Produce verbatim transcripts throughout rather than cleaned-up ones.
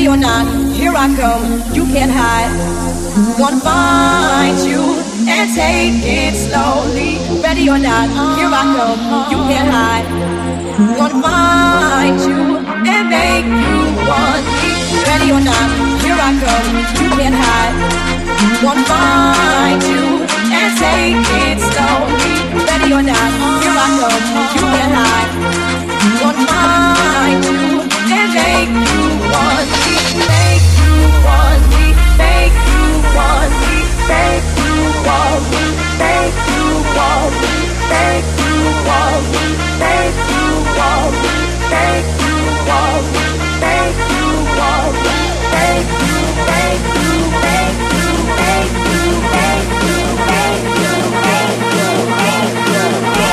Ready or not, here I come, you can't hide. Gonna find you and take it slowly. Ready or not, here I come, you can't hide. Gonna find you and make you want me. Ready or not, here I come, you can't hide. Gonna find you and take it slowly. Ready or not, here I come, you can't hide. Gonna find you and make you want me, make you want me, make you want me, make you want me, make you want me, make you want me, make you want me, make you want me, make you want me, make you, make you, make you, make you, make you, make you, make you, make you,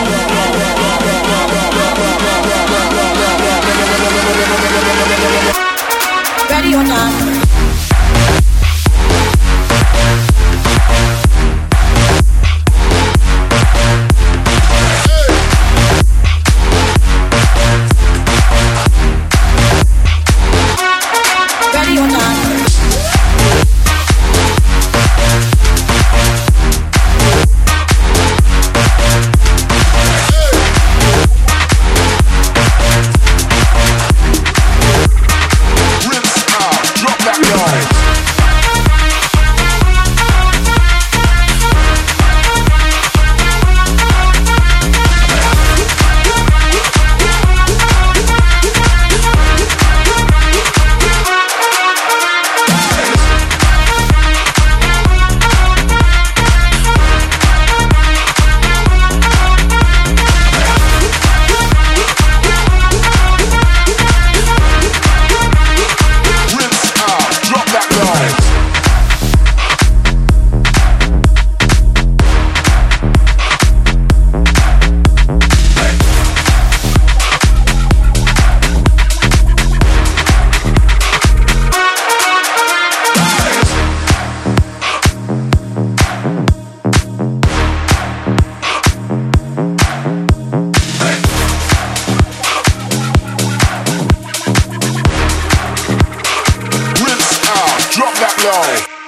ready or not. Drop that low.